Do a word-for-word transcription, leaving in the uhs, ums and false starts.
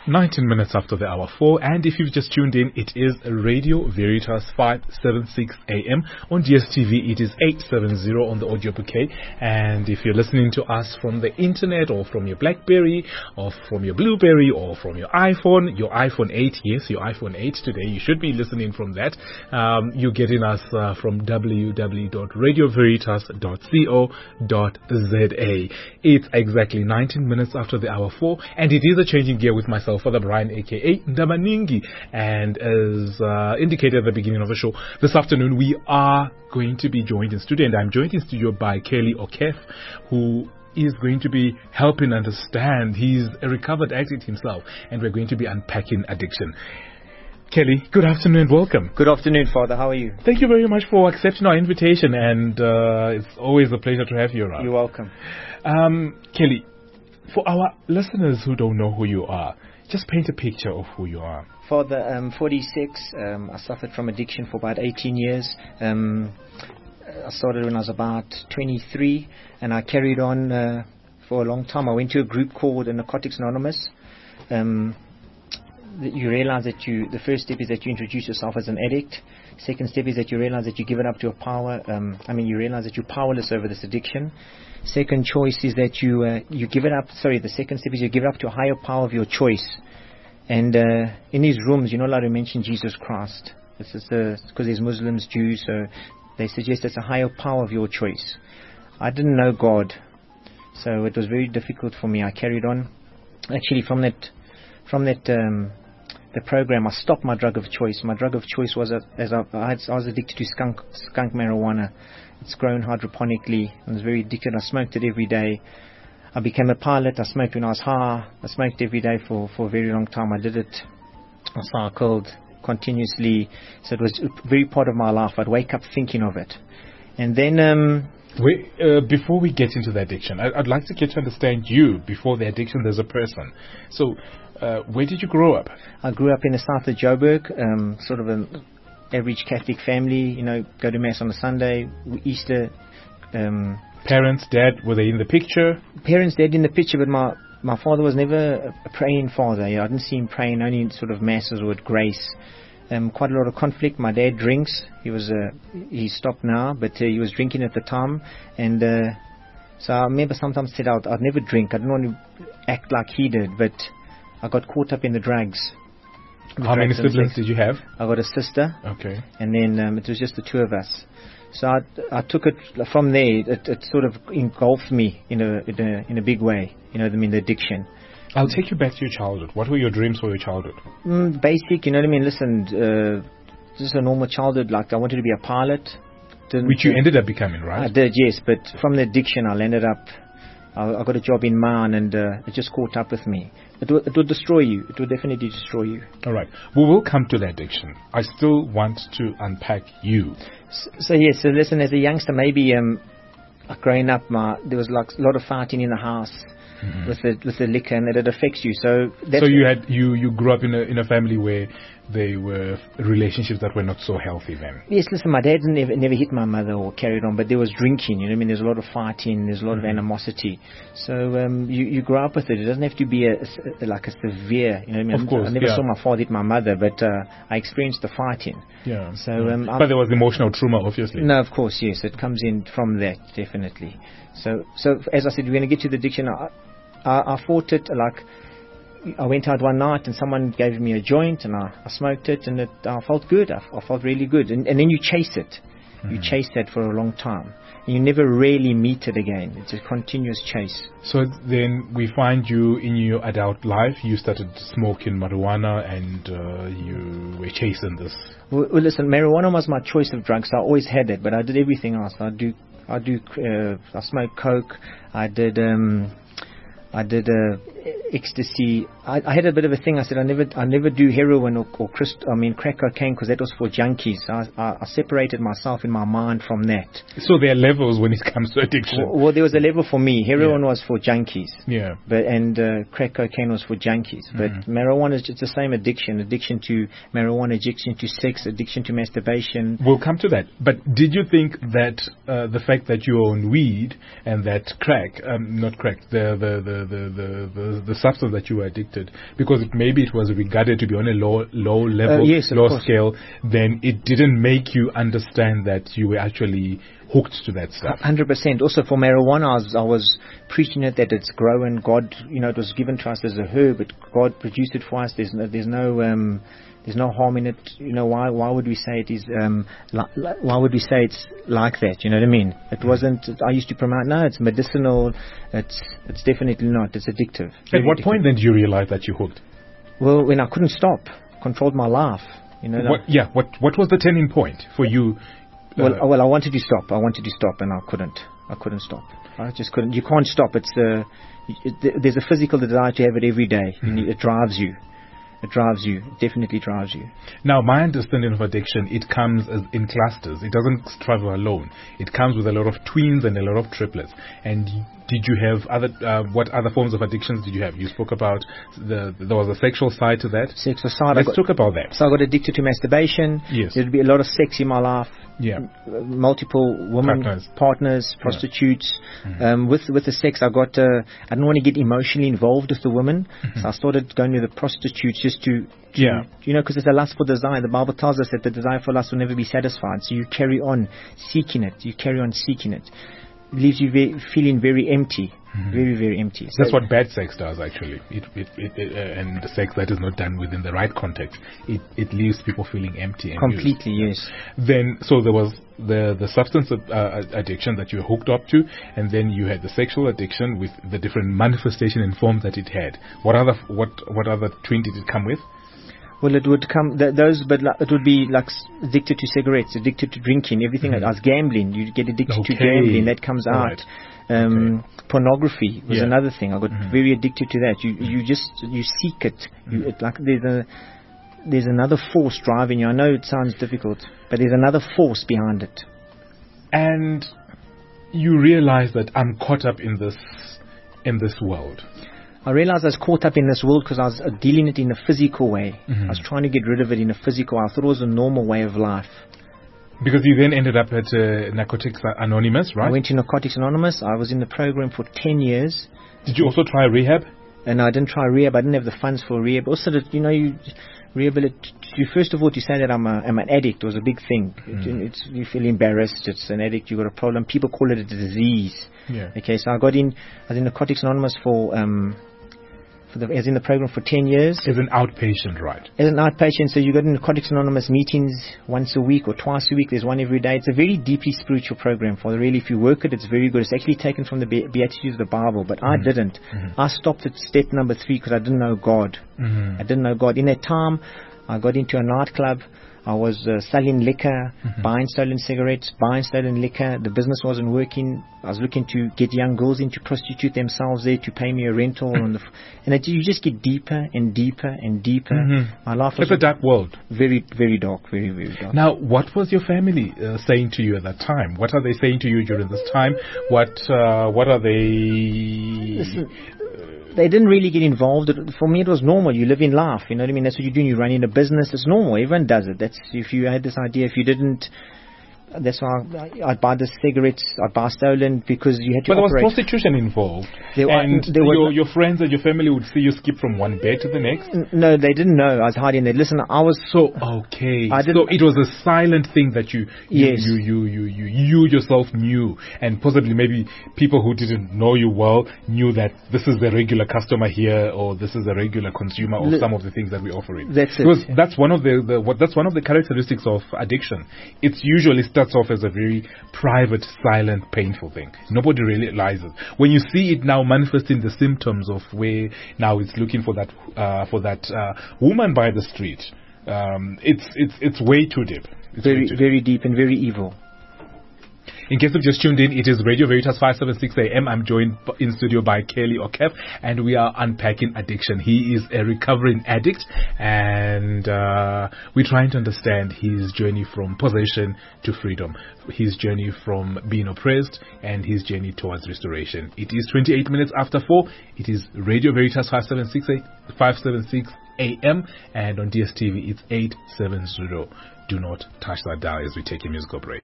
nineteen minutes after the hour four, and if you've just tuned in, it is Radio Veritas five seventy-six A M. On D S T V, it is eight seventy on the audio bouquet. And if you're listening to us from the internet, or from your BlackBerry, or from your Blueberry, or from your iPhone, your iPhone eight, yes, your iPhone eight today, you should be listening from that. Um, you're getting us uh, from w w w dot radio veritas dot co dot z a. It's exactly nineteen minutes after the hour four, and it is a changing gear with myself, Father Brian, aka Ndamaningi. And as uh, indicated at the beginning of the show, this afternoon we are going to be joined in studio, and I'm joined in studio by Kelly Okef, who is going to be helping understand. He's a recovered addict himself, and we're going to be unpacking addiction. Kelly, good afternoon and welcome. Good afternoon, Father. How are you? Thank you very much for accepting our invitation, and uh, it's always a pleasure to have you around. You're welcome. Um, Kelly, for our listeners who don't know who you are, just paint a picture of who you are. Father, I'm forty-six. Um, I suffered from addiction for about eighteen years. Um, I started when I was about twenty-three, and I carried on uh, for a long time. I went to a group called Narcotics Anonymous. Um, you realize that you, the first step is that you introduce yourself as an addict. Second step is that you realize that you give it up to a power. Um, I mean, you realize that you're powerless over this addiction. Second choice is that you uh, you give it up. Sorry, the second step is you give it up to a higher power of your choice. And uh, in these rooms, you're not allowed to mention Jesus Christ. This is because there's Muslims, Jews, so they suggest it's a higher power of your choice. I didn't know God, so it was very difficult for me. I carried on. Actually, from that, from that. Um, The program, I stopped my drug of choice. My drug of choice was, a, as I, I, had, I was addicted to skunk, skunk marijuana. It's grown hydroponically. I was very addicted. I smoked it every day. I became a pilot. I smoked when I was high. I smoked every day for, for a very long time. I did it. I cycled continuously. So it was a very part of my life. I'd wake up thinking of it. And then... Um, Wait, uh, before we get into the addiction, I, I'd like to get to understand you. Before the addiction, there's a person. So... Uh, where did you grow up? I grew up in the south of Joburg, um, sort of an average Catholic family. You know, go to mass on a Sunday, Easter. Um, Parents, dad, were they in the picture? Parents, dad in the picture, but my my father was never a praying father. You know, I didn't see him praying, only in sort of masses or at grace. Um, quite a lot of conflict. My dad drinks. He was uh, he stopped now, but uh, he was drinking at the time, and uh, so I remember sometimes said I'd, I'd never drink. I didn't want to act like he did, but I got caught up in the drugs. The How drugs many siblings did you have? I got a sister. Okay. And then um, it was just the two of us. So I, I took it from there. It, it sort of engulfed me in a, in a in a big way. You know, I mean, the addiction. I'll take you back to your childhood. What were your dreams for your childhood? Mm, basic, you know what I mean. Listen, uh, just a normal childhood. Like I wanted to be a pilot. Didn't Which you ended up becoming, right? I did, yes. But from the addiction, I ended up. I, I got a job in mine, and uh, it just caught up with me. It will, it will destroy you. It will definitely destroy you. All right. We will come to the addiction. I still want to unpack you. So, so yes, so listen, as a youngster, maybe um, growing up, my, there was like a lot of fighting in the house mm-hmm. with the with the liquor, and that it affects you. So that's so you had you, you grew up in a in a family where they were relationships that were not so healthy then. Yes, listen, my dad never never hit my mother or carried on, but there was drinking. You know what I mean? There's a lot of fighting. There's a lot mm-hmm. of animosity. So um, you you grow up with it. It doesn't have to be a, a like a severe. You know what I mean? Of course, I never yeah. saw my father hit my mother, but uh, I experienced the fighting. Yeah. So yeah. um, but there was emotional trauma, obviously. No, of course, yes, it comes in from that definitely. So so as I said, we're going to get to the addiction. I, I, I fought it like. I went out one night and someone gave me a joint and I, I smoked it and it, I felt good. I, I felt really good. And, and then you chase it. Mm-hmm. You chase that for a long time. And you never really meet it again. It's a continuous chase. So then we find you in your adult life. You started smoking marijuana and uh, you were chasing this. Well, well, listen, marijuana was my choice of drugs. I always had it, but I did everything else. I do, I do, uh, I smoked coke. I did, um, I did uh, ecstasy. I, I had a bit of a thing. I said I never, I never do heroin or, or crystal, I mean crack cocaine, because that was for junkies. So I, I, I separated myself in my mind from that. So there are levels when it comes to addiction. Well, well there was a level for me. Heroin yeah. was for junkies. Yeah. But and uh, crack cocaine was for junkies. But mm-hmm. marijuana is just the same addiction. Addiction to marijuana, addiction to sex, addiction to masturbation. We'll come to that. But did you think that uh, the fact that you own weed and that crack, um, not crack, the the the the, the, the, the substance that you were addicted, because it, maybe it was regarded to be on a low low level, Uh, yes, of low course. scale, then it didn't make you understand that you were actually hooked to that stuff. one hundred percent. Also for marijuana, I was, I was preaching it that it's growing. God, you know, it was given to us as a herb, but God produced it for us. There's no, there's no, um, there's no harm in it. You know, why, why would we say it is, um, li- li- why would we say it's like that? You know what I mean? It wasn't, I used to promote, no, it's medicinal. It's, it's definitely not. It's addictive. At Very what addictive. point then did you realize that you hooked? Well, when I couldn't stop, controlled my life. You know, What, yeah, what, what was the turning point for you? uh, Well, well, I wanted to stop. I wanted to stop, and I couldn't. I couldn't stop. I just couldn't. You can't stop. It's uh, it, there's a physical desire to have it every day. You need, it drives you. It drives you. It definitely drives you. Now, my understanding of addiction, it comes as in clusters. It doesn't travel alone. It comes with a lot of twins and a lot of triplets. And did you have other, uh, what other forms of addictions did you have? You spoke about the, there was a sexual side to that. Sexual side. I Let's got, talk about that. so I got addicted to masturbation. Yes. There'd be a lot of sex in my life. Yeah. Uh, multiple women Partners. partners, prostitutes. Um, with with the sex, I got. Uh, I didn't want to get emotionally involved with the women, so I started going to the prostitutes just to. to Yeah. You know, because it's a lustful desire. The Bible tells us that the desire for lust will never be satisfied. So you carry on seeking it. You carry on seeking it. It leaves you ve- feeling very empty. Very, very empty. So That's what bad sex does, actually. It, it, it, it, uh, and the sex that is not done within the right context, it, it leaves people feeling empty and used. completely, yes. Then, so there was the the substance of, uh, addiction that you were hooked up to, and then you had the sexual addiction with the different manifestation and forms that it had. What other what what other twin did it come with? Well, it would come th- those, but like, it would be like s- addicted to cigarettes, addicted to drinking, everything. Mhm. like As gambling, you get addicted to Okay. gambling. That comes All out. right. Um, Pornography was Yeah. another thing. I got Mhm. very addicted to that. You you just you seek it. You, it like there's a there's another force driving you. I know it sounds difficult, but there's another force behind it. And you realize that I'm caught up in this in this world. I realized I was caught up in this world because I was uh, dealing it in a physical way. Mhm. I was trying to get rid of it in a physical way. I thought it was a normal way of life. Because you then ended up at uh, Narcotics Anonymous, right? I went to Narcotics Anonymous. I was in the program for ten years. Did you also try rehab? And I didn't try rehab. I didn't have the funds for rehab. Also, that you know, you rehabilitate. You, first of all, to say that I'm, a, I'm an addict was a big thing. Mm. It, it's, you feel embarrassed. It's an addict. You got a problem. People call it a disease. Yeah. Okay, so I got in. I was in Narcotics Anonymous for um, for the. I was in the program for ten years. As an outpatient, right? As an outpatient, so you got in Narcotics Anonymous meetings once a week or twice a week. There's one every day. It's a very deeply spiritual program. For the really, if you work it, it's very good. It's actually taken from the Be- Beatitudes of the Bible, but I didn't. Mhm. I stopped at step number three because I didn't know God. Mm-hmm. I didn't know God. In that time, I got into a nightclub. I was uh, selling liquor, Mhm. buying stolen cigarettes, buying stolen liquor. The business wasn't working. I was looking to get young girls in to prostitute themselves there to pay me a rental. on the f- and it, you just get deeper and deeper and deeper. Mhm. My life was It's a dark world. very, very dark, very, very dark. Now, what was your family uh, saying to you at that time? What are they saying to you during this time? What uh, what are they? Listen, they didn't really get involved. It- For me, it was normal. You live in life. You know what I mean? That's what you're doing. You're running a business. It's normal. Everyone does it. That's if you had this idea. If you didn't, that's why I, I'd buy the cigarettes. I'd buy stolen because you had to But there was operate. prostitution involved, There were- and there were- your, your friends and your family would see you skip from one bed to the next. N- No, they didn't know. I was hiding there. Listen, I was So okay, I so didn't- it was a silent thing that you, you, Yes. you, you, you, you, you yourself knew, and possibly maybe people who didn't know you well knew that this is the regular customer here, or this is a regular consumer of L- some of the things that we offer. It. That's it. Because that's one of the, the what, that's one of the characteristics of addiction. It usually starts off as a very private, silent, painful thing. Nobody realizes. When you see it now manifesting the symptoms of where now it's looking for that uh, for that uh, woman by the street, um, it's it's it's way too deep. It's way very, too deep. very deep and very evil. In case you've just tuned in, it is Radio Veritas five seventy-six A M. I'm joined b- in studio by Kelly Okef, and we are unpacking addiction. He is a recovering addict, and uh, we're trying to understand his journey from possession to freedom, his journey from being oppressed, and his journey towards restoration. It is twenty-eight minutes after four. It is Radio Veritas five seventy-six A M, and on D S T V it's eight seventy. Do not touch that dial as we take a musical break.